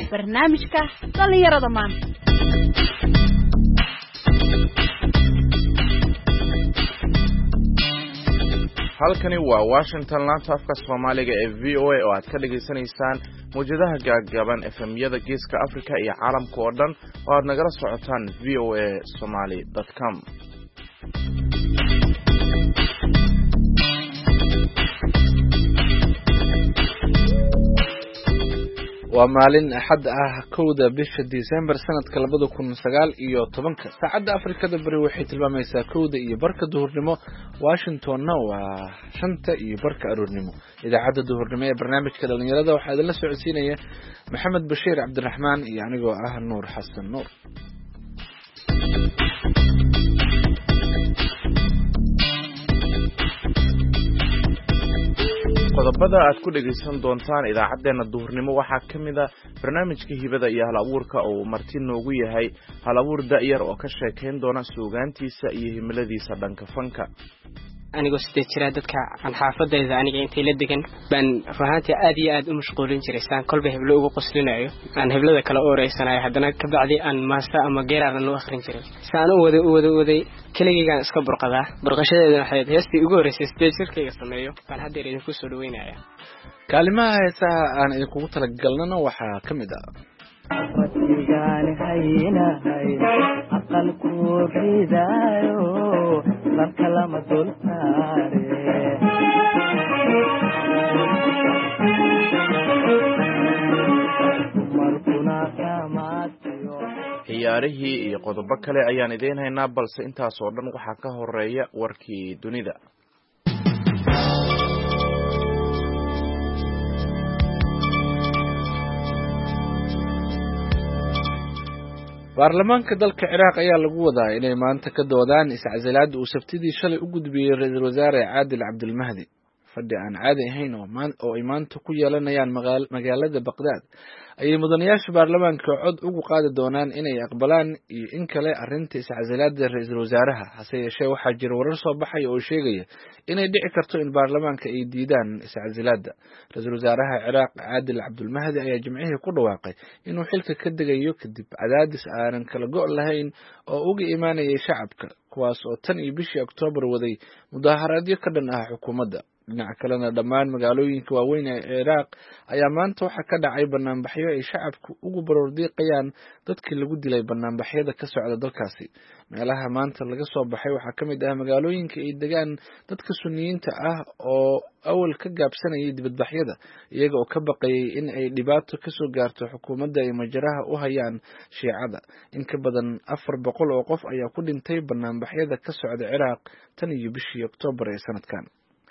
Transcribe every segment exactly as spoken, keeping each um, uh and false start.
barnaamijka dhalinyarada maanta. halkani waa Washington laanta afka Soomaaliga ee V O A oo aad ka dhageysanaysaan muujadaha gaagaaban F M-yada Geeska Afrika iyo caalamka oo dhan oo aad nagala socotaan v o a somali dot com. waa maalin axad ah kowda bisha December sanadka labada kun sagaal iyo tobanka saacadda Afrikada bari waxay tilmaamaysaa kowda iyo barka duhurnimo Washingtonna waa shanta iyo barka aroornimo. idaacadda duhurnimo ee barnaamijka dhalinyarada waxaa idinla socodsiinaya Maxamed Bashiir Cabdiraxmaan iyo anigoo ah Nuur Xasan Nuur. qodobada aad ku dhageysan doontaan idaacadeena duhurnimo waxaa kamid ah barnaamijka hibada iyo hal-abuurka oo marti noogu yahay hal-abuur da'yar oo ka sheekeyn doona suugaantiisa iyo himiladiisa dhanka fanka. anigoo sidee jira dadka aan xaafadayda aniga intay la degan baan ruuxaantii aad iyo aad u mashquulin jiray saan kolba heblo ugu qoslinayo aan heblada kala ooreysanayo haddana ka bacdi aan maasta ama geeraaran u akhrin jiray saan u wada u wada waday keligaygaan iska burqadaa burqashadeedana waxay heestii ugu horreysay sidee jirkayga sameeyo baan haddeer idinku soo dhaweynaya. kaalimaha heesaha aan idinkugu talagalnana waxaa ka mid ah fadhigaan haynahay aqalku ridaayo marka lama dul saare markuna kamaatiyo ciyaarihii iyo qodobo kale ayaan idiin haynaa balse intaas oo dhan waxaa ka horeeya warkii dunida. baarlamaanka dalka Ciraaq ayaa lagu wadaa inay maanta ka doodaan iscasilaad uu sabtidii shalay u gudbiyay ra'iisul wasaare Caadil Cabdilmahdi. fadhi aan caadi ahayn oo oo ay maanta ku yeelanayaan magaalada Baghdad ayay mudanayaasha baarlamaanka cod ugu qaadi doonaan inay aqbalaan iyo in kale arrinta iscasilaadda ra'iisul wasaaraha. hase yeeshee waxaa jira warar soo baxay oo sheegaya inay dhici karto in baarlamaanka ay diidaan iscasilaadda. ra'iisul wasaaraha Ciraaq Caadil Cabdilmahdi ayaa jimcihii ku dhawaaqay inuu xilka ka degayo kadib cadaadis aanan kala go' lahayn oo uga imaanayay shacabka kuwaas oo tan iyo bishii Oktoobar waday mudaharaadyo ka dhan ah xukuumadda. dhinaca kalena dhammaan magaalooyinka waaweyn ee Ciraaq ayaa maanta waxaa ka dhacay banaanbaxyo ay shacabku ugu baroordiiqayaan dadkii lagu dilay banaanbaxyada ka socda dalkaasi. meelaha maanta laga soo baxay waxaa ka mid ah magaalooyinka ay degaan dadka Sunniyiinta ah oo awal ka gaabsanayay dibadbaxyada iyaga oo ka baqayay in ay dhibaato ka soo gaarto xukuumadda ay majaraha u hayaan Shiicada. in ka badan afar boqol oo qof ayaa ku dhintay banaanbaxyada ka socda Ciraaq tan iyo bishii Oktoobar ee sanadkan.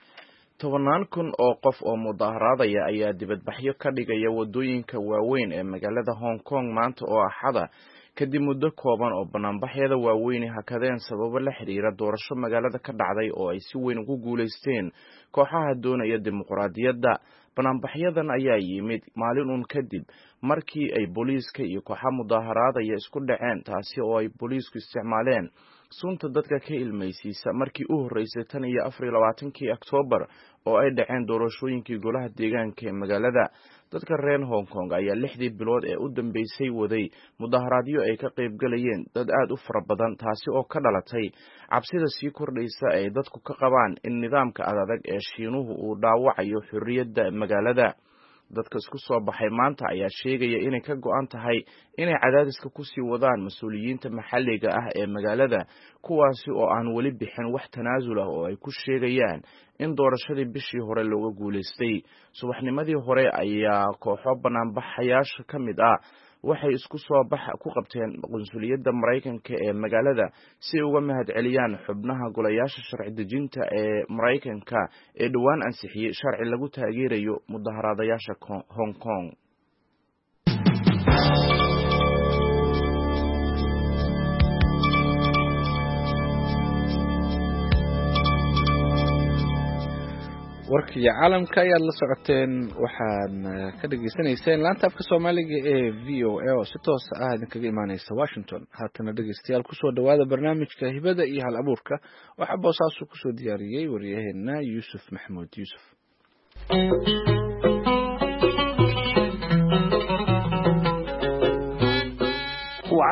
tobanaan kun oo qof oo mudaharaadaya ayaa dibadbaxyo ka dhigaya wadooyinka waaweyn ee magaalada Hong Kong maanta oo axada kadib muddo kooban oo banaanbaxyada waaweyn hakadeen sababo la xiriira doorasho magaalada ka dhacday oo ay si weyn ugu guuleysteen kooxaha doonaya dimuqraadiyadda. banaanbaxyadan ayaa yimid maalin uun kadib markii ay booliiska iyo kooxaha mudaharaadaya isku dhaceen taasi oo ay booliisku isticmaaleen sunta dadka ka ilmaysiisa markii u horeysay tan iyo afar iyo labaatankii Oktoobar oo ay dhaceen doorashooyinkii golaha deegaanka ee magaalada. dadka reer Hong Kong ayaa lixdii bilood ee u dambeysay waday mudaharaadyo ay ka qayb galayeen dad aad u fara badan taasi oo ka dhalatay cabsida sii kordhaysa ee dadku ka qabaan in nidaamka adag ee Shiinuhu uu dhaawacayo xurriyadda magaalada. dadka isku soo baxay maanta ayaa sheegaya inay ka go'an tahay inay cadaadiska ku sii wadaan mas'uuliyiinta maxalliga ah ee magaalada kuwaasi oo aan weli bixin wax tanaasul ah oo ay ku sheegayaan in doorashadii bishii hore looga guuleystay. subaxnimadii hore ayaa kooxo banaanbaxayaasha ka mid ah waxay isku soo bax ku qabteen qunsuliyadda Mareykanka ee magaalada si ay uga mahadceliyaan xubnaha golayaasha sharci dejinta ee Mareykanka ee dhawaan ansixiyay sharci lagu taageerayo mudaharaadayaasha Hong Kong. warkii caalamka ayaad la socoteen waxaan ka dhageysanayseen laanta afka Soomaaliga ee V O A oo si toos ah idinkaga imaanaysa Washington. haatana dhageystayaal kusoo dhawaada barnaamijka hibada iyo hal-abuurka waxaa boosaasu kusoo diyaariyey wariyaheena Yuusuf Maxamuud Yuusuf.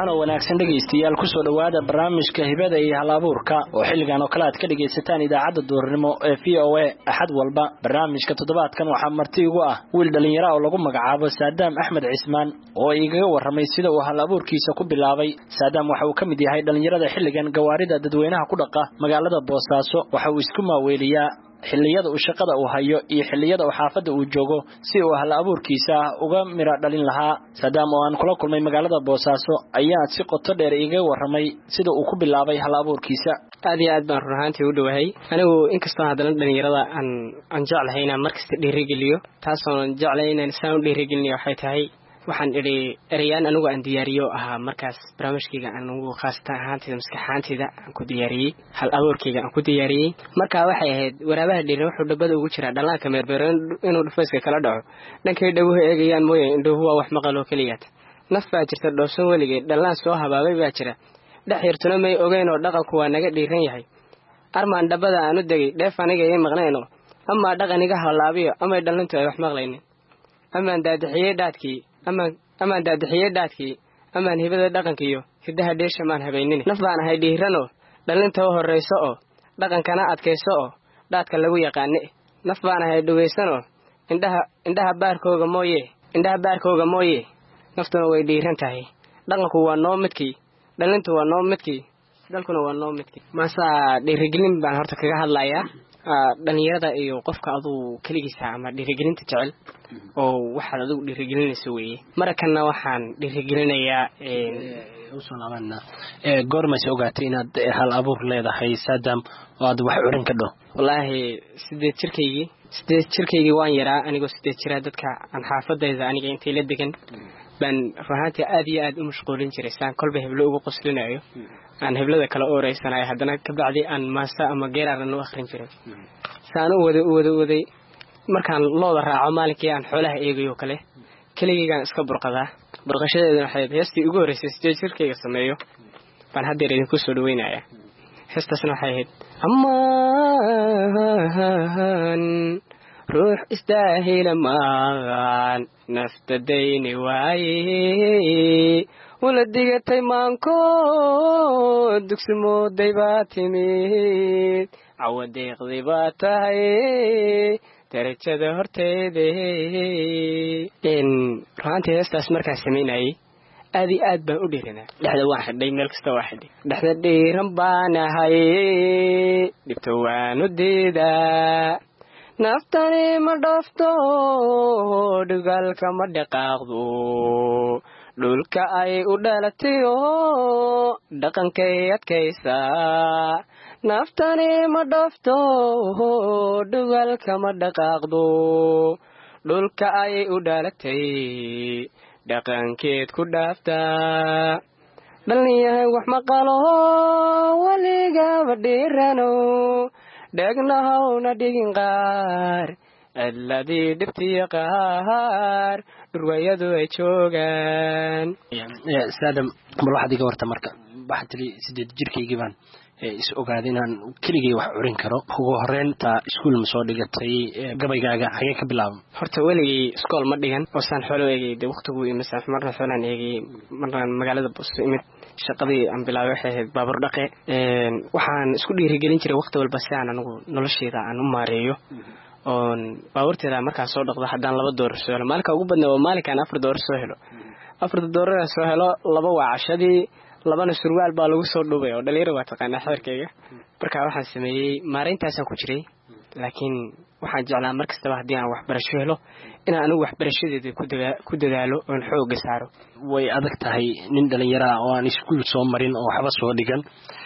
wacan oo wanaagsan dhegaystayaal ku soo dhawaada barnaamijka hibada iyo hal-abuurka oo xilligan oo kale aad ka dhagaysataan idaacadda duurnimo ee v o a axad walba. barnaamijka toddobaadkan waxaa marti igu ah wiil dhalinyaro oo lagu magacaabo Saadaam Axmed Cismaan oo igaga warramay sida uu hal-abuurkiisa ku bilaabay. Saadaam waxa uu ka mid yahay dhalinyarada xilligan gawaarida dadweynaha ku dhaqa magaalada Boosaaso. waxa uu isku maaweeliyaa xilliyada uu shaqada uu hayo iyo xilliyada uu xaafadda uu joogo si uu hal-abuurkiisa uga mira dhalin lahaa. Saadaam oo aan kula kulmay magaalada Boosaaso ayaa si qoto dheer iga warramay sida uu ku bilaabay hal-abuurkiisa. aad iyo aad baan runaantii u dhawahay anigu inkastoo hadana dhalinyarada aan aan jeclahay inaan markasta dhiirigeliyo taasoo jeclay inaan saan u dhiirigelinayo waxay tahay waxaan idhi erayaan anigu aan diyaariyo ahaa markaas barnaamijkayga anigu khaasatan ahaantayda maskaxaantayda aan ku diyaariyey hal abuurkayga aan ku diyaariyey markaa waxay ahayd waraabaha dhiiran wuxuu dhabada ugu jiraa dhallaanka meerbeero inuu dhufayska kala dhaco dhankay dhawuhu eegayaan mooye indhuhu waa wax maqal oo keliyaad naf baa jirta dhowsan weligeed dhallaan soo habaabay baa jira dhex yartuna may ogeyn oo dhaqanku waa naga dhiiran yahay armaan dhabada aan u degay dheef aniga ii maqnayno amaa dhaqan iga halaabiyo amay dhallintu ay wax maqlaynin amaan daadixiyey dhaadkii amaan amaan daadixiyey dhaadkii amaan hibada dhaqankiiyo hiddaha dheesha maan habaynin naf baan ahay dhiiranoo dhallinta u horrayso oo dhaqankana adkayso oo dhaadka lagu yaqaane naf baan ahay dhugaysanoo indhaha indhaha baarkooga mooye indhaha baarkooga mooye naftuna way dhiiran tahay dhaqanku waa noo midkii dhallintu waa noo midkii dalkuna waa noo midkii maasaa dhiirigelin baan horta kaga hadlayaa dhalinyarada iyo qofka aduu keligiisa ama dhiirigelinta jecel oo waxaad adigu dhiirigelinaysa weeye marakanna waxaan dhiirigelinayaa usoo laabanaa goormayse ogaatay inaad hal abuur leedahay Saadaam oo aad wax curin ka dho? wallaahi sideed jirkaygii sideed jirkaygii waan yaraa anigoo sideed jiraa dadka aan xaafadayda aniga intay la degan baan runaantii aad iyo aad u mashquulin jiray saan kolba heblo ugu qoslinayo aan heblada kala ooreysanayo haddana kabacdi aan maasa ama geeraaran u akhrin jiray saan u wada u wada waday markaan looda raaco maalinkii aan xoolaha eegayo kale keligaygaan iska burqadaa burqashadeeduna waxay heestii ugu horreysay sideed jirkayga sameeyo baan haddeer idinku soo dhaweynayaa heestaasna waxay ahayd amaan ruux istaahila maan nafta dayni waaye wala digatay maanko dugsi mooday baa timid cawa deeqday baa tahay darajada horteeda runaantii heestaas markaa samaynayay aad iyo aad baan u dhiiranaa dhexda waan xidhay meel kasta waa xidhay dhexda dhiiran baan ahay dhibto waanu diidaa naftani ma dhafto dhugaalka ma dhaqaaqdo dhulka ay u dhalatayo dhaqankay adkaysaa naftani ma dhafto dhugaalka ma dhaqaaqdo dhulka ay u dhalatay dhaqankeed ku dhaaftaa dhallinyahay wax maqalo weligaba dhiirano dhegnahowna dhigin qaar alladii dhibtiya qaar dhurwayadu ay joogaan. Saadaam bal waxaad iga warta marka waxaad tiri sideed jirkaygii baan is ogaaday inaan keligay wax curin karo. ugu horreynta iskuul ma soo dhigatay gabaygaaga xagee ka bilaabay? horta weligay iskool ma dhigan oo saan xoolo eegay dee waqtigu imisaan marna xoolaan eegay marna magaalada Boosaaso imid shaqadii aan bilaabay waxay ahayd baabuur dhaqe waxaan isku dhiirigelin jiray waqti walba si aan anigu noloshayda aan u maareeyo oon baabuurteeda markaa soo dhaqdo haddaan laba doorar soo helo maalinka ugu badnaa waa maalinkaan afar doorar soo helo afarta doorar soo helo laba waa cashadii labana surwaal baa lagu soo dhubay oo dhalinyaro waa taqaanaa xeerkayga markaa waxaan sameeyey maareyntaasaan ku jiray laakiin waxaan jeclaa mar kastaba haddii aan waxbarasho helo inaan anigu waxbarashadeeda ku dadaalo oon xoogga saaro. way adag tahay nin dhalinyaro ah oo aan iskuul soo marin oo waxba soo dhigan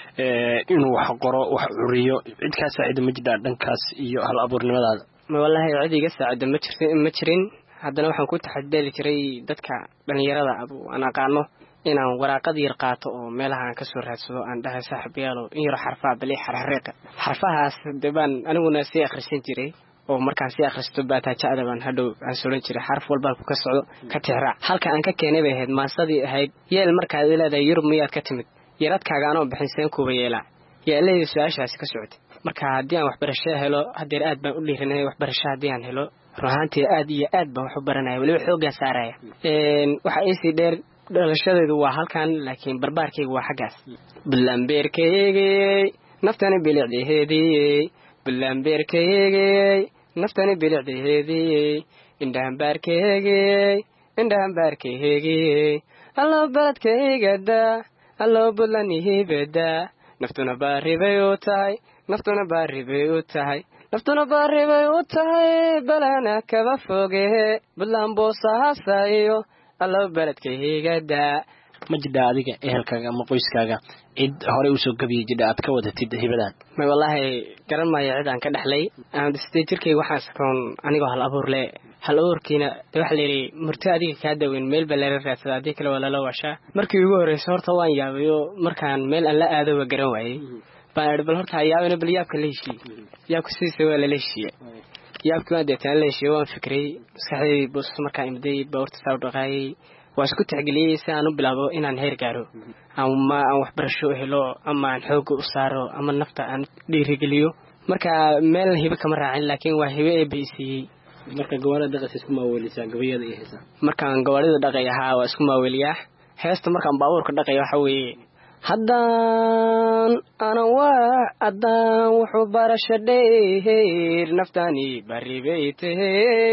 inuu wax qoro wax curiyo cid kaa saacida ma jirtaa dhankaas iyo hal abuurnimadaada? wallaahi cid iga saacida ma jirtin ma jirin haddana waxaan ku taxadeli jiray dadka dhalinyarada aan aqaano inaan waraaqad yar qaato oo meelaha aan ka soo raadsado aan dhahay saaxiibayaal in yar xarfaa bali xarxariiqa xarfahaas dibaan aniguna sii akhrisan jiray oo markaan sii akhristo baataajada baan hadhow aan soolan jiray xarf walba ku ka socdo ka tixraac halka aan ka keenay bay ahayd maasadii ahayd yeel markaad leedahay yurub miyaad ka timid yaradkaaga anoo bixin seen kuuba yeelaa yeelayda su-aashaasi ka socotay marka haddii aan waxbarasho helo haddeer aad baan u dhiiranay waxbarasho haddii aan helo runaantii aad iyo aad baan wax u baranaya weliba xooggaa saaraya waxaa iisii dheer dhalashadeedu waa halkan laakiin barbaarkaygu waa xaggaas bilambeerkaygey naftani bilicdaheedii bilambeerkaygey naftani bilicdaheedii indhahambaarkaygey indhahambaarkaygey allo baladkaygada allo budlanihibeda naftuna baaribay u tahay naftuna baaribay u tahay naftuna baaribay u tahay balana kaba foge budlaan boosahaasayo allo baladkaygada ma jidha adiga ehelkaaga ama qoyskaaga cid horey usoo gabiyay jidha aad ka wadatid hibadan may wallaahi garan maayo cid aan ka dhexlay sidee jirkayga waxaan sakoon anigoo hal abuur le hal abuurkiina de waxa layidhi murti adiga kaa daweyn meel baa lala raadsada haddii kale waa lala washaa markii ugu horreysa horta waan yaabayo markaan meel aan la aado waa garan waayey baan idhi bal horta ha yaabina bal yaabka la heshiiye yaabka sidiisa waa lala heshiiye yaabkii waan deetaan la heshiiye waan fikray maskaxdaydi boos markaan imday baawarta saa u dhaqaayay waa isku tixgeliyey si aan u bilaabo inaan heer gaaro ama aan waxbarasho helo ama aan xooga u saaro ama nafta aan dhiirigeliyo marka meel hibe kama raacin laakiin waa hibe ee baysiiyey marka gawaarida dhaqaysa isku maaweelisaa gabayada iyo heesa markaan gawaarida dhaqay ahaa waa isku maaweeliyaa heesta markaan baabuurka dhaqay waxa weeye haddaan ana waa haddaan wuxuu barasho dheer naftani baribay tahe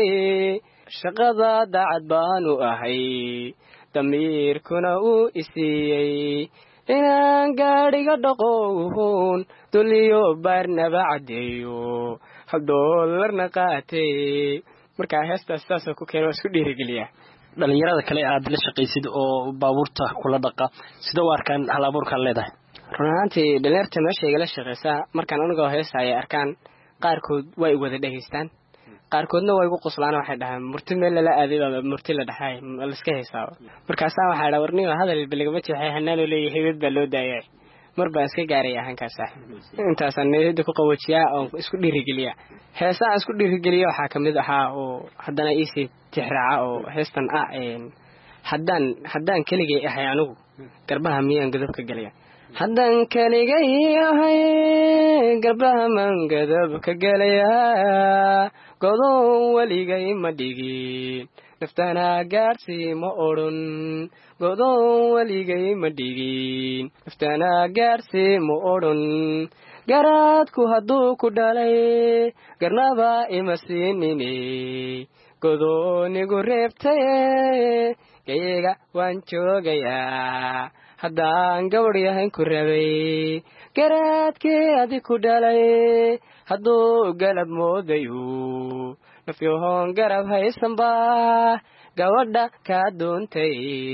shaqada daacad baanu ahay damiirkuna uu isiiyey inaan gaadhiga dhaqown duliyo baarnaba caddeeyo hal doolarna qaatay markaa heestaas saasoo ku keena waa isku dhiirigeliyaa dhalinyarada kale aad la shaqaysid oo baabuurta kula dhaqa sida u arkaan hal abuurkaan leedahay run ahaantii dhalinyarta meesha igala shaqaysaa markaan anigoo heesa ay arkaan qaarkood way wada dhegaystaan qaarkoodna waa igu qoslaan waxay dhahaan murti meel lala aaday baa murti la dhaxay laska heesaaba markaasaa waxaa dhaa warniyo hadal balagama jeexay hanaanoo leeyahay heybad baa loo daayay mar baan iska gaaraya ahankaasa intaasaan niyada ku qawajiyaa oo isku dhiirigeliya heesaa isku dhiirigeliya waxaa kamid ahaa oo haddana iisii tixraaca oo heestan ah haddaan haddaan keligay ahay anigu garbaha miyaan godob ka gelaya haddaan keligay ahay garbaha maan godob ka gelayaa godoon weligay ma dhigin naftana gaarsii ma odhan godoon weligay ma dhigin naftana gaarsii ma odhan garaadku hadduu ku dhalay garnaba ima siinine godoonigu reebtaye gayaga waan joogayaa haddaan gabadh yahayn ku rabay garaadkii adi ku dhalay hadduu galab moodayo nafyahoon garab haysanba gabadha kaa doontay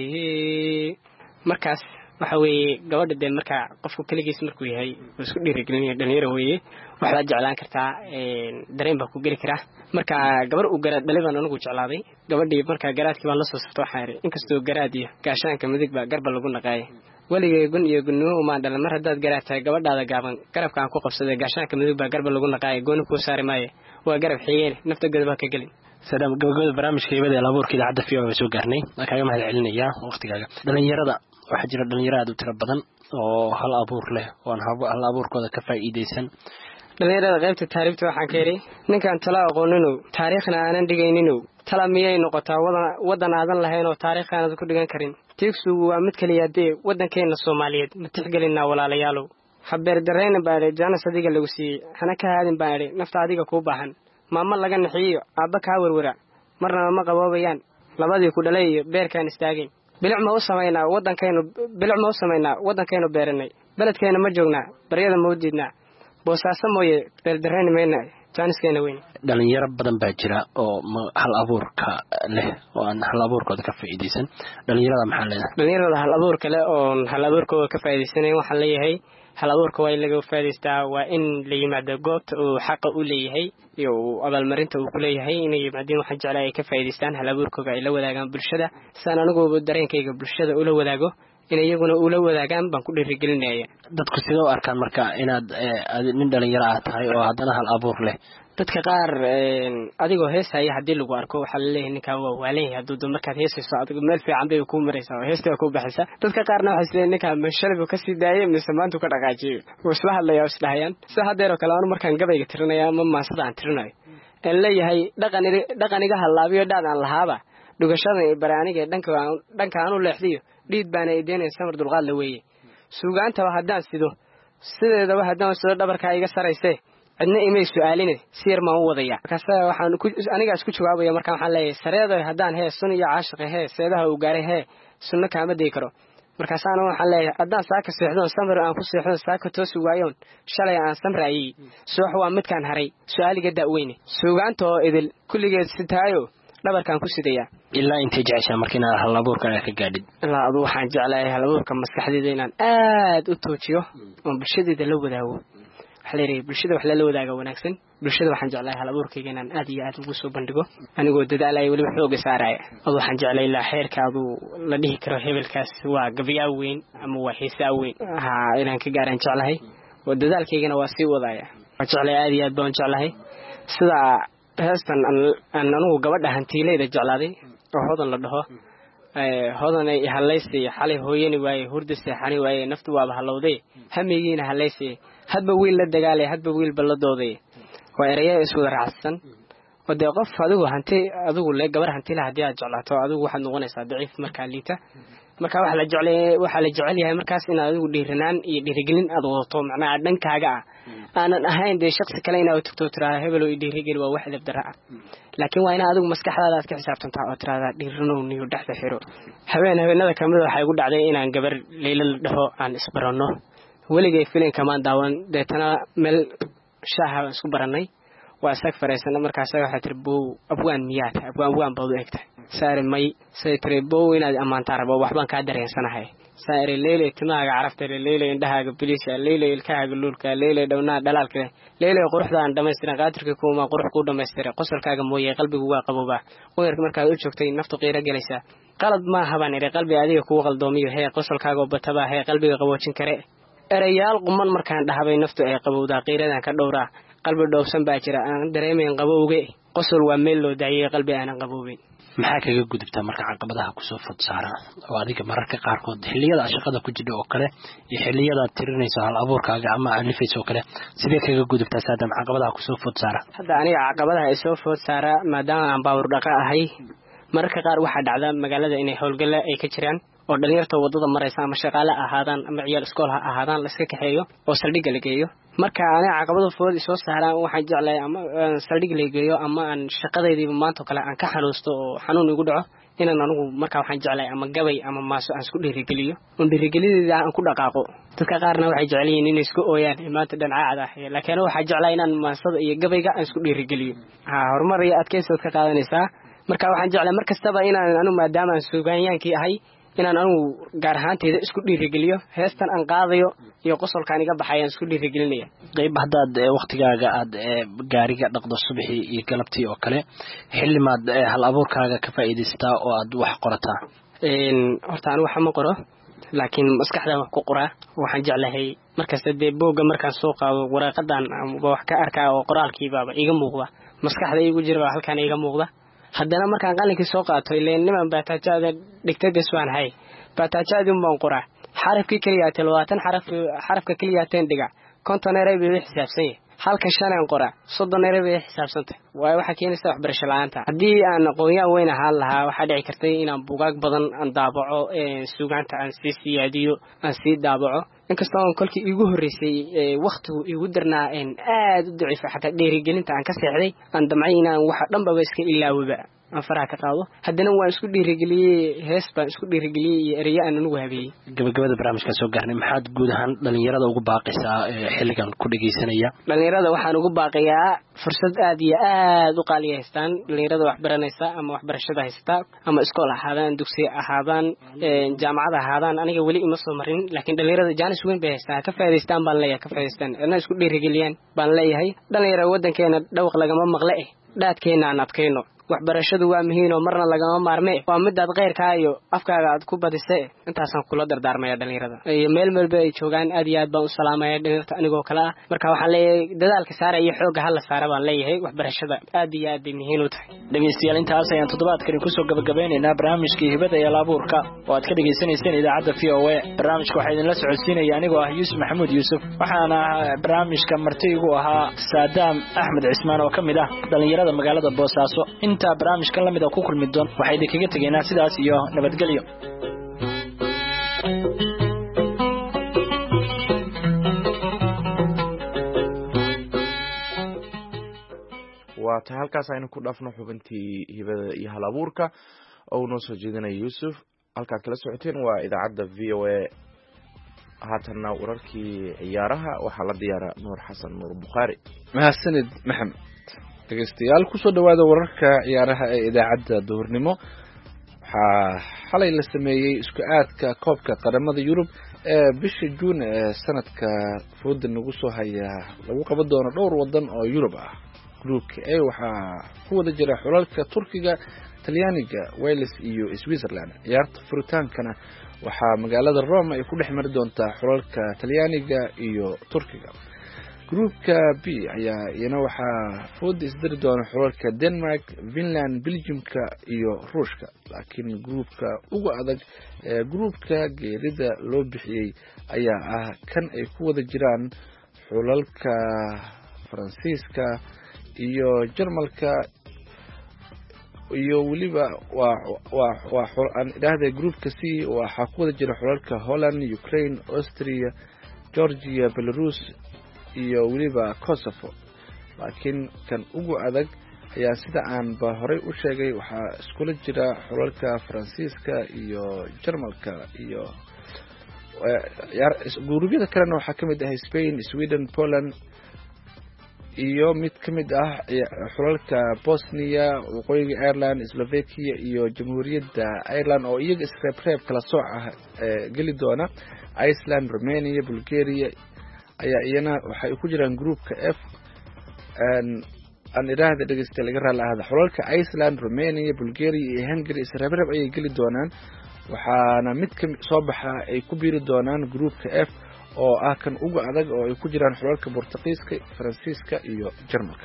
markaas waxa weeye gabadha dee markaa qofku keligiis markuu yahay oo isku dhiirigelinaya dhalinyaro weeye waxbaad jeclaan kartaa dareen baa ku geli karaa marka gabar uu garaad dhalay baan anigu jeclaaday gabadhii markaa garaadkii baan la soo safta waxaa idhi inkastoo garaad iyo gaashaanka midig baa garba lagu naqaayay weligay gun iyo gunnimo umaan dhalan mar haddaad garaad tahay gabadhaada gaaban garabka aan ku qabsaday gaashaanka midig baa garba lagu naqaayay gooni kuu saari maaye waa garab xigeen nafta godobaa ka gelin salaam gabagabada barnaamijka hibada ee laabuurka idaacadda v o a soo gaarnay waan kaaga mahad celinayaa waqtigaaga dhalinyarada waxaa jira dhalinyaro aad u tiro badan oo hal abuur leh oon hal abuurkooda ka faa'iidaysan dhalinyarada qaybta taariikhta waxaan ka yidhi ninkaan tala aqooninow taariikhna aanan dhigayninow tala miyay noqotaa waddan aadan lahayn oo taariikh aanad ku dhigan karin tiigsugu waa mid keliya dee waddankeenna soomaaliyeed ma tixgelinaa walaalayaalow habeerdarrayna baa idhi jaanas adiga lagu siiyey hana ka haadin baan idhi nafta adiga kuu baahan maamo laga naxiyiyo aabba kaa werwera marnaba ma qaboobayaan labadii ku dhalay iyo beerkaan istaagayn bilic ma u samaynaa waddankaynu bilic ma u samaynaa waddankaynu beeranay beledkeenna ma joognaa baryada ma u diidnaa boosaaso mooye beerdarrayni mayna jaaniskeena weyn dhalinyaro badan baa jira oo hal abuurka leh oo aan hal abuurkooda ka faa'iidaysan dhalinyarada maxaa leedahay dhalinyarada hal abuurka leh oon hal abuurkooda ka faa'iidaysanayn waxaan leeyahay hal abuurka waa in laga faa'iidaystaa waa in la yimaado goobta uu xaqa u leeyahay iyo abaalmarinta uu ku leeyahay inay yimaadiin waxaan jeclaa ay ka faa'iidaystaan hal abuurkooga ay la wadaagaan bulshada sidaan anigu dareenkayga bulshada ula wadaago inay iyaguna ula wadaagaan baan ku dhiirigelinaya dadku sidoo arkaan marka inaad nin dhalinyaro ah tahay oo haddana hal abuur leh dadka qaar adigoo heesaya haddii lagu arko waxaa laleeyahay ninkaa waa waalanyahay hadduu markaad heesayso adigo meel fiican bay ku maraysaa oo heesta ku baxaysa dadka qaarna waxay isleeyihin ninkaa mashalibu kasii daayay mise maantu ka dhaqaajiyo wuu isla hadlaya oo isdhahayaan sida haddeeroo kale anu markaan gabayga tirinaya ama maasada aan tirinayo aan leeyahay dhaqan dhaqan iga hallaabiyo dhaad aan lahaaba dhugashada ee baraaniga dhanka dhanka aanu leexdiyo dhiid baana ideenay samar dulqaad la weeye suugaanta haddaan sido sideedaba haddaan soo dhabarka iga saraysay cidna imay su'aaline si yar ma u wadaya markaas waxaan ku aniga isku jawaabaya markaan waxaan leeyahay sareedo haddaan hee sun iyo caashiq hee seedaha uu gaaray hee sunna kaama deey karo markaas aan waxaan leeyahay haddaan saaka seexdo samir aan ku seexdo saaka toos waayoon shalay aan samraayay soox waa midkaan haray su'aaliga daaweyne suugaanta oo idil kulligeed sitaayo dhabarkan ku sidaya ilaa intee jeceshaa markiina hal abuurka ka gaadhid ilaa adu waxaan jeclahay hal abuurka maskaxdeeda inaan aad u toojiyo oo bulshada la wadaago xaleeray bulshada wax la wadaaga wanaagsan bulshada waxaan jeclahay hal abuurkayga inaan aad iyo aad ugu soo bandhigo anigoo dadaalay wali xoog saaraya oo waxaan jeclahay ilaa xeerka adu la dhihi karo hebelkaas waa gabiyaa weyn ama waa xiisaa weyn ha inaan ka gaaran jeclahay oo dadaalkaygana waa sii wadaya waxaan jeclahay aad iyo aad baan jeclahay sida heestan aan anigu gabadha hantiileeda jeclaaday oo hodan la dhaho ee hodan ay halaysay xalay hooyani waaye hurda seexani waaye naftu waaba halowday hamigiina halaysay hadba wiil la dagaalay hadba wiil baladooday waa erayay isku raacsan oo de qof adigu hanti adigu le gabar hanti la hadii aad jeclaato adigu waxaad noqonaysaa daciif marka liita marka waxa la jeclay waxa la jecel yahay markaas in adigu dhiiranaan iyo dhiirigelin aad wadato macnaha dhankaaga ah aanan ahayn de shakhsi kale inaad u tagto tiraa hebel oo dhiirigel waa wax dab daraa laakiin waa in adigu maskaxdaada aad ka xisaabtantaa oo tiraada dhiirano niyo dhaxda xiro habeen habeenada kamid waxay ugu dhacday inaan gabar leeyla la dhaho aan isbarano waligay filim kamaan daawan deetana meel shaaha isku baranay waa sag fareysan markaas waxa tirbo abwaan miyaata abwaan waan bawdo egta saare may say tirbo inaad amaanta rabo waxbaan ka dareensanahay saare leelay timaaga carafta leelay indhahaaga bilisha leelay ilkaaga lulka leelay dhawnaa dhalaalka leelay quruxdaan dhameystiran qaadirka kuma qurux ku dhameystiray qosolkaaga mooyay qalbigu waa qabooba weerka markaad u joogtay naftu qiira galaysa qalad ma haban ire qalbi adiga ku qaldoomiyo hee qosolkaaga bataba hee qalbiga qaboojin kare erayaal quman markaan dhahabay naftu ay qabowdaa qiiradan ka dhowraa qalbi dhowsan baa jira aan dareemayn qabowge qosol waa meel loo daayay qalbi aan qabowin maxaa kaga gudubtaa marka caqabadaha ku soo fod saara oo adiga mararka qaar kood xilliyada shaqada ku jidho oo kale iyo xilliyada tirinayso hal abuurkaaga ama alifayso oo kale sidee kaga gudubtaa saadam caqabadaha ku soo fod saara hadda aniga caqabadaha ay soo fod saara maadaama aan baawur dhaqa ahay mararka qaar waxa dhacda magaalada inay howlgal ay ka jiraan oo dhalinyarta wadada maraysa ama shaqaale ahaadaan ama ciyaal iskool ha ahaadaan la iska kaxeeyo oo saldhig la geeyo marka aan caqabado food soo saaraan waxaan jeclahay ama saldhig la geeyo ama aan shaqadeedii maanta kale aan ka xanuusto oo xanuun igu dhaco inaan anigu marka waxaan jeclahay ama gabay ama maaso aan isku dhiirigeliyo oo dhiirigelideeda aan ku dhaqaaqo dadka qaarna waxay jeclayeen inay isku ooyaan maanta dhancaada ah laakiin waxaan jeclahay inaan maasada iyo gabayga aan isku dhiirigeliyo ha horumar iyo adkaysi ka qaadanaysaa marka waxaan jeclahay markastaba inaan anigu maadaama aan suugaanyaankii ahay inaan anigu gaar ahaanteeda isku dhiirigeliyo heestan aan qaadayo iyo qosolkaan iga baxayaan isku dhiirigelinaya qayb haddaad waqtigaaga aad gaariga dhaqdo subaxii iyo galabtii oo kale xillimaad hal abuurkaaga ka faa'iidaystaa oo aad wax qorataa horta anigu waxa ma qoro laakiin maskaxdan wax ku qoraa waxaan jeclahay markasta dee boogga markaan soo qaado waraaqadan wax ka arkaa oo qoraalkiibaaba iga muuqda maskaxda igu jira halkaan iga muuqda haddana markaan qalinkii soo qaato ileen niman baataajada dhigtay waan hay baataajadii baan qoraa xarafkii kaliya labaatan xaraf xarafka kaliya teen dhiga konton eray bay xisaabsan yahay halka shan aan qoraa soddon eray bay xisaabsantay waa waxa keenaysa waxbarasho la'aanta haddii aan aqoon weyn ahaan lahaa waxaa dhici kartay inaan buugaag badan aan daabaco suugaanta aan sii siyaadiyo aan sii daabaco inkastoo aan kolkii igu horeysay waqtigu igu darnaa in aad u daciif xataa dhiirigelinta aan ka seexday aan damcay inaan waxa dhanba iska ilaawaba aan faraha ka qaado haddana waan isku dhiirigeliyey hees baan isku dhiirigeliyey iyo ereyo aan anugu habeeyey gabagabada barnaamijka soo gaarnay maxaad guud ahaan dhalinyarada ugu baaqaysaa xilligan ku dhegeysanaya dhalinyarada waxaan ugu baaqayaa fursad aad iyo aad u qaaliya haystaan dhalinyarada wax baranaysa ama waxbarashada haysta ama iskool ahaadaan dugsi ahaadaan jaamacad ahaadaan aniga weli ima soo marin laakiin dhalinyarada jaanis weyn bay haystaan ka faa'iidaystaan baan leeyahay ka faa'iidaystaan inay isku dhiirigeliyaan baan leeyahay dhalinyarada wadankeena dhawaq lagama maqle eh dhaadkeena aan adkayno waxbarashadu waa muhiim oo marna lagama maarmee waa midaad qeyrkaa iyo afkaaga aad ku badisay intaasaan kula dardaarmaya dhalinyarada iyo meel meelba ay joogaan aad iyo aad baan u salaamaya dhalinyarta anigoo kale ah marka waxaan leeyahay dadaalka saara iyo xoogga hala saara baan leeyahay waxbarashada aad iyo aad bay muhiim u tahay dhegeystayaal intaas ayaan toddobaadkan kusoo gabagabeynaynaa barnaamijkii hibada iyo laabuurka oo aad ka dhegeysanayseen idaacadda v o a barnaamijka waxaa idinla socodsiinaya anigoo ah yuusuf maxamuud yuusuf waxaana barnaamijka marti igu ahaa saadaam axmed cismaan oo ka mid ah dhalinyarada magaalada boosaaso inta barnaamijkan lamid ah ku kulmi doon waxay idinkaga tageynaa sidaas iyo nabadgelyo. waata halkaas aynu ku dhaafno xubintii hibada iyo halabuurka oo noo soo jeedinaya Yuusuf. halkaad kala socoteen waa idaacadda V O A. haatanna wararkii ciyaaraha waxaa la diyaara Nuur Xasan Nuur Bukhari. mahadsanid maxamed. dhegeystayaal kusoo dhawaada wararka ciyaaraha ee idaacadda duhurnimo. waxaa xalay la sameeyey isku aadka koobka qaramada Yurub ee bisha Juun ee sanadka fooda nagu soo haya lagu qaban doono dhowr wadan oo Yurub ah. groupka A waxaa ku wada jira xulalka Turkiga, Talyaaniga, Wales iyo Switzerland. ciyaarta furitaankana waxaa magaalada Rome ay ku dhex mari doontaa xulalka Talyaaniga iyo Turkiga. groupka B ayaa iyana waxaa fooda isdiri doona xulalka Denmark, Finland, Belgiumka iyo Ruushka. laakiin groupka ugu adag ee groupka geerida loo bixiyay ayaa ah kan ay ku wada jiraan xulalka Faransiiska iyo Jarmalka iyo waliba waa waa waa aan idhaahday groupka C waxaa ku wada jira xulalka Holland, Ukraine, Austria, Georgia, Belarus iyo waliba Kosovo. laakiin kan ugu adag ayaa sida aan ba horay u sheegay waxaa iskula jira xulalka Faransiiska iyo Jarmalka iyo gurubyada kalena waxaa kamid ah Spain, Sweden, Poland iyo mid kamid ah xulalka Bosnia, waqooyiga Ireland, Slovakia iyo Jamhuuriyadda Ireland oo iyaga isreebreeb kala sooc ah geli doona. Iceland, Romania, Bulgaria ayaa iyana waxay ku jiraan groupka F. aan idhaahda dhegeysta laga raali ahada xulalka Iceland, Romania, Bulgaria iyo Hungary isreebreeb ayay geli doonaan. waxaana mid ka soo baxa ay ku biiri doonaan groupka F oo ah kan ugu adag oo ay ku jiraan xulalka Boortaqiiska, Faransiiska iyo Jarmalka.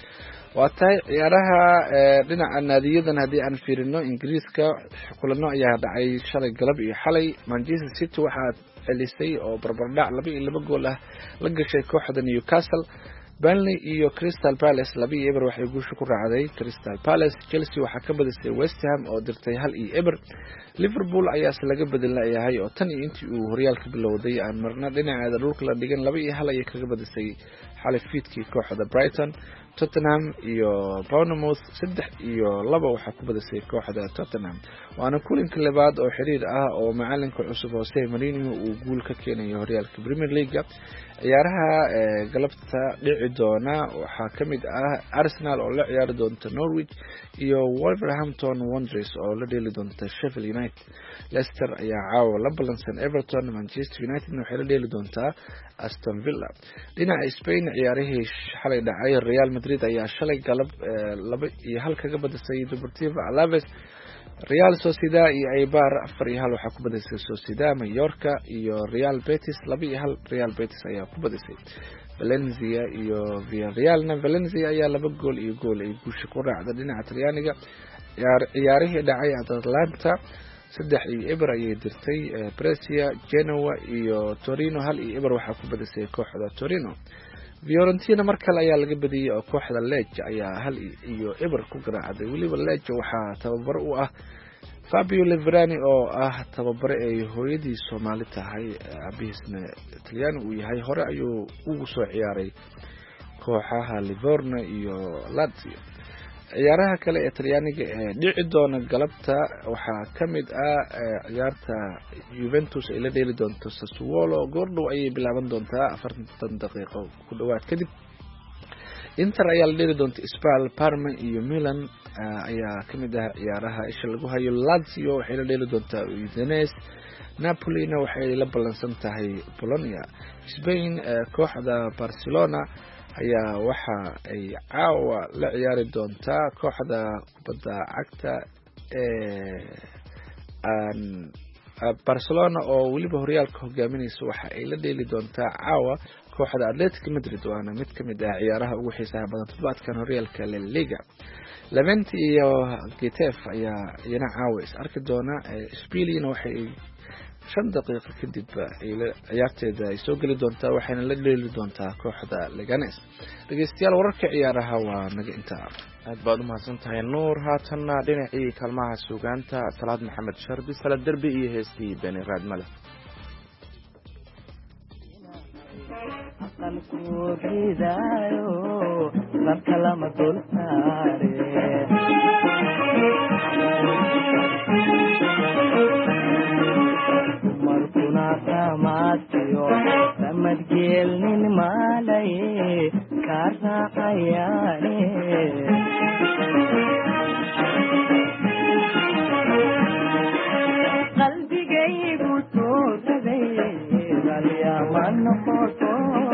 waa tahay ciyaaraha dhinaca naadiyadan haddii aan fiirino Ingiriiska kulano ayaa dhacay shalay galab iyo xalay. Manchester City waxaa celisay oo barbardhac laba iyo laba gool ah la gashay kooxda Newcastle. Burnley iyo Crystal Palace laba iyo eber waxay guusha ku raacday Crystal Palace. Chelsea waxaa ka badisay West Ham oo dirtay hal iyo eber. Liverpool ayaa laga bedelayahay oo tan iyo intii uu horyaalka bilowday aan marna dhinaceeda dhulka la dhigan laba iyo hal ayay kaga badisay xalay fiidkii kooxda Brighton. Tottenham iyo Bournemouth saddex iyo laba waxaa ku badisay kooxda Tottenham. waana kulanka labaad oo xiriir ah oo macalinka cusub Jose Mourinho uu guul ka keenayo horyaalka Premier League. ciyaaraha galabta dhici doona waxaa kamid ah Arsenal oo la ciyaari doonta Norwich iyo Wolverhampton Wanderers oo la dheeli doonta Sheffield United. Leicester ayaa caawa la balansan Everton. Manchester United waxay la dheeli doontaa Aston Villa. dhinaca Spain ciyaarihii xalay dhacay Real Madrid ayaa shalay galab laba iyo hal kaga badisay Deportivo Alaves. Real Sociedad iyo Eibar afar iyo hal waxaa ku badisay Sociedad. Mallorca iyo Real Betis laba iyo hal Real Betis ayaa ku badisay. Valencia iyo Villarrealna Valencia ayaa laba gool iyo gool ay guusha ku raacday. dhinaca Talyaaniga ciyaarihii dhacay Atalanta saddex iyo eber ayay dirtay Brescia. Genoa iyo Torino hal iyo eber waxaa ku badisay kooxda Torino. Fiorentina mar kale ayaa laga badiyay oo kooxda Lecce ayaa hal iyo eber ku garaacday. waliba Lecce waxaa tababaro u ah Fabio Leverani oo ah tababare ay hooyadii Soomaali tahay abiisna Talyaani uu yahay. hore ayuu ugu soo ciyaaray kooxaha Livorno iyo Lazio. ciyaaraha kale ee Talyaaniga ee dhici doona galabta waxaa kamid ah ciyaarta Juventus ay la dheeli doonto Sassuolo. goordhow ayay bilaaban doontaa afartan daqiiqo ku dhawaad kadib. Inter ayaa la dheeli doonta Spal. Parma iyo Milan ayaa kamid ah ciyaaraha isha lagu hayo. Lazio waxay la dheeli doontaa Udinese. Napolina waxay la balansan tahay Bologna. Spain kooxda Barcelona ayaa waxa ay caawa la ciyaari doontaa kooxda kubadda cagta ee aan Barcelona oo waliba horyaalka hogaaminaysa. waxa ay la dheeli doontaa caawa kooxda Atletico Madrid. waana mid kamid ah ciyaaraha ugu xiisaha badan toddobaadkan horyaalka La Liga. Levante iyo Getafe ayaa iyana caawa is arki doona. Spiliina waxay shan daqiiqo kadib ciyaarteeda ay soo geli doontaa waxayna la dheeli doontaa kooxda Leganes. dhegeystayaal wararka ciyaaraha waa naga intaa. aad baad u mahadsan tahay nuur. haatanna dhinacii kaalmaha suugaanta Salaad Maxamed Sharbi Salaad Derbi iyo heestii Beni Raadmale. aqalku ridaayo marka lama dul saare markuna samaatiyo samadgeelnin maalay ka raacayaane qalbigaygu toosaday galyaama noqoto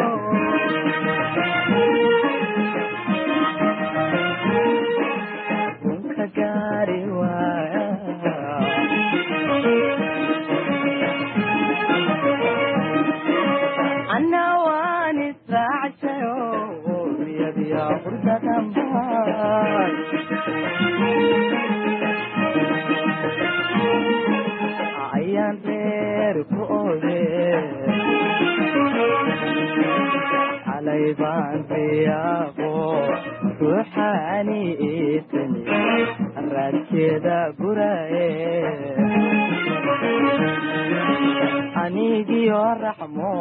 bunka gaari waaya anna waan israacayo riyadiya qurda dambaan ayaan reer ku oode xalay baan riyaaqo ruuxaani iitani raadkeeda guraye anigiyo raxmo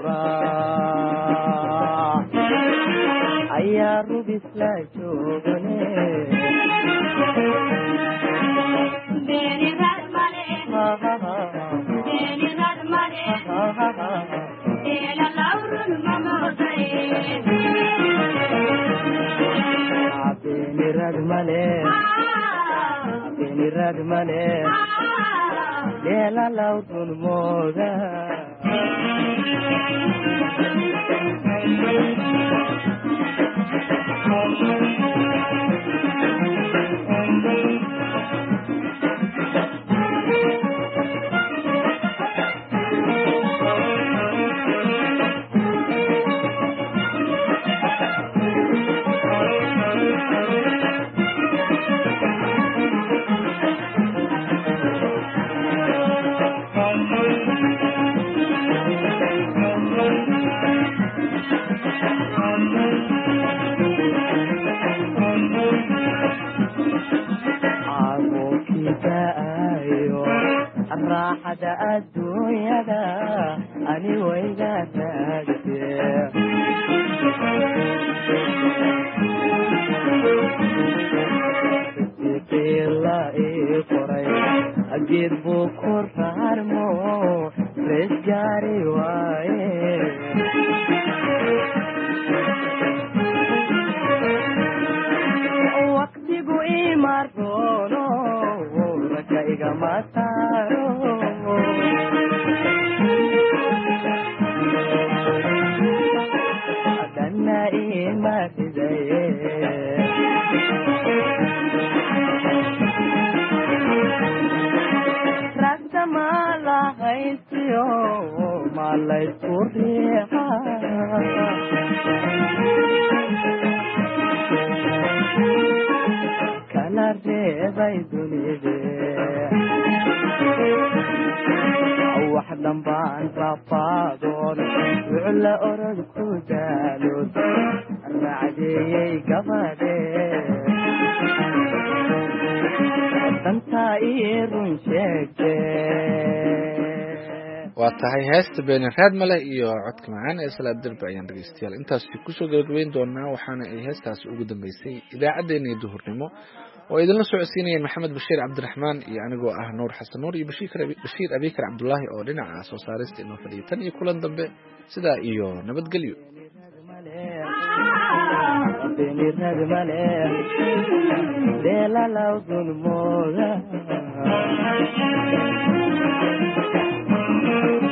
quraa ayaa rubis la joogane Beni Raadmale Beni Raadmale ila lawrun mamotay Beni Raadmale Beni Raadmale ila lawrun moda raaxada adduunyada ani wayga taagtee siqiila ii qoray geed buu ku raarmo rees gaari waaye waqtigu imaa doono raka igama taaro adana ima ridaye ragta malahaysiyo malaysku riixa kala reebay dunide wax dambaan rafaadoon wucla orod ku daalood raacdeeyey gabadhe dantaa ii run sheegte waa tahay heesta Beni Raadmale iyo codka macaan ee Salaad Derbi ayaan dhegeystayaal intaas ku soo gabagabeyn doonaa waxaana ay heestaas ugu dambeysay idaacadeena duhurnimo oo idinla socodsiinayeen Maxamed Bashiir Cabdiraxmaan iyo anigoo ah Nuur Xasan Nuur iyo Bashiir Bashiir Abikar Cabdullaahi oo dhinaca soo saarista inoo fadhiya tan iyo kulan dambe sidaa iyo nabadgelyo Beni Raadmale leela lawdun mooda